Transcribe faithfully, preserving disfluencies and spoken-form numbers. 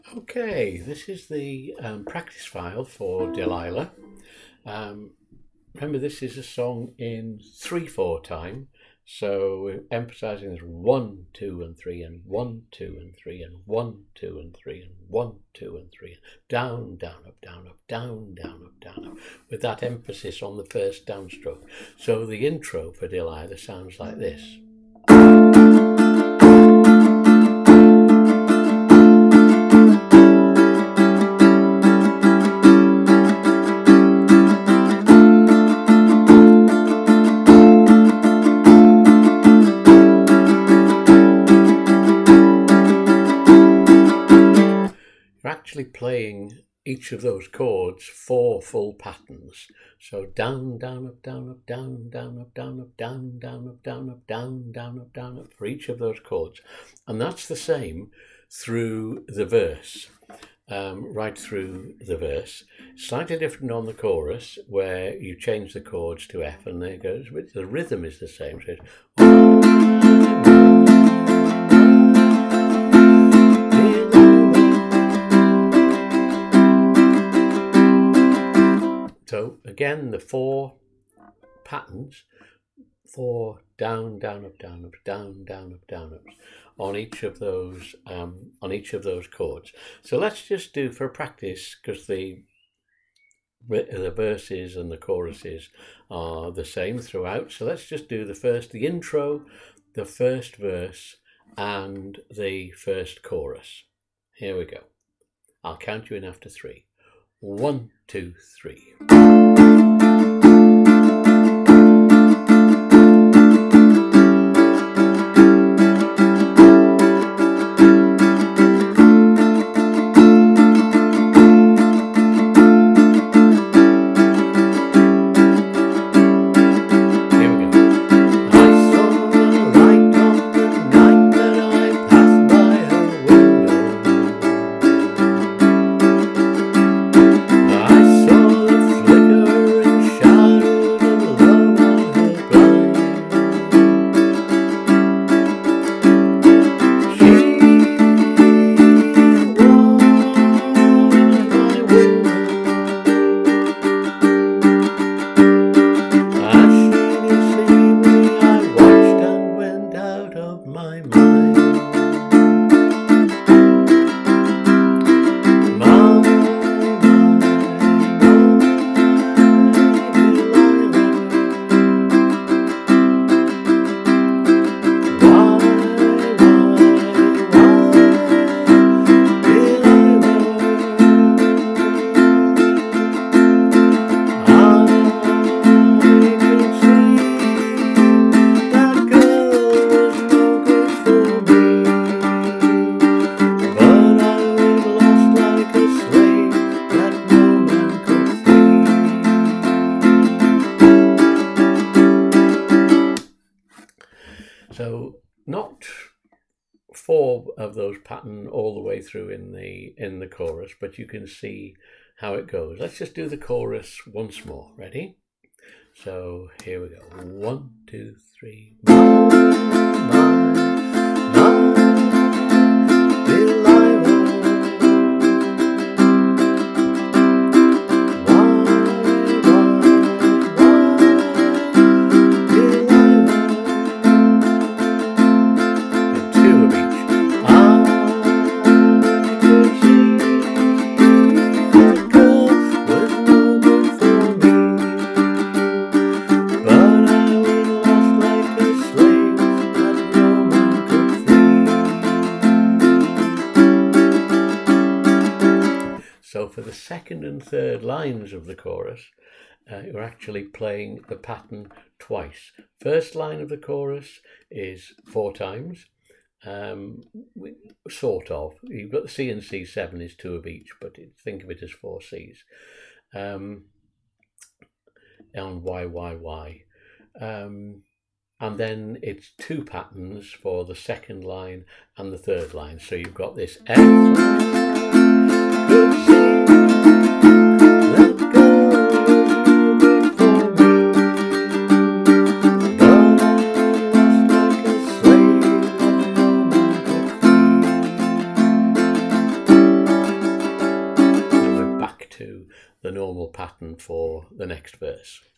Okay, this is the um, practice file for Delilah. Um, remember, this is a song in three four time, so we're emphasizing this one, two, and three, and one, two, and three, and one, two, and three, and one, two, and three, down, down, up, down, up, down, down, up, down, up, with that emphasis on the first downstroke. So the intro for Delilah sounds like this. You're actually playing each of those chords four full patterns. So down, down, up, down, up, down, down, up, down, up, down, down, up, down, up, down, down, up, down, up for each of those chords. And that's the same through the verse, um, right through the verse. Slightly different on the chorus where you change the chords to F and there it goes, but the rhythm is the same. So it's So again, the four patterns, four down, down, up, down, up, down, down, up, down, up, on each of those um, on each of those chords. So let's just do for practice, because the the verses and the choruses are the same throughout. So let's just do the first, the intro, the first verse, and the first chorus. Here we go. I'll count you in after three. One, two, three. So not four of those pattern all the way through in the in the chorus, but you can see how it goes. Let's just do the chorus once more. Ready? So here we go. One, two, three. So for the second and third lines of the chorus, uh, you're actually playing the pattern twice. First line of the chorus is four times, um, sort of. You've got the C and C seven is two of each, but think of it as four Cs. Um, and Y, Y, Y. Um, and then it's two patterns for the second line and the third line. So you've got this F. do the normal pattern for the next verse.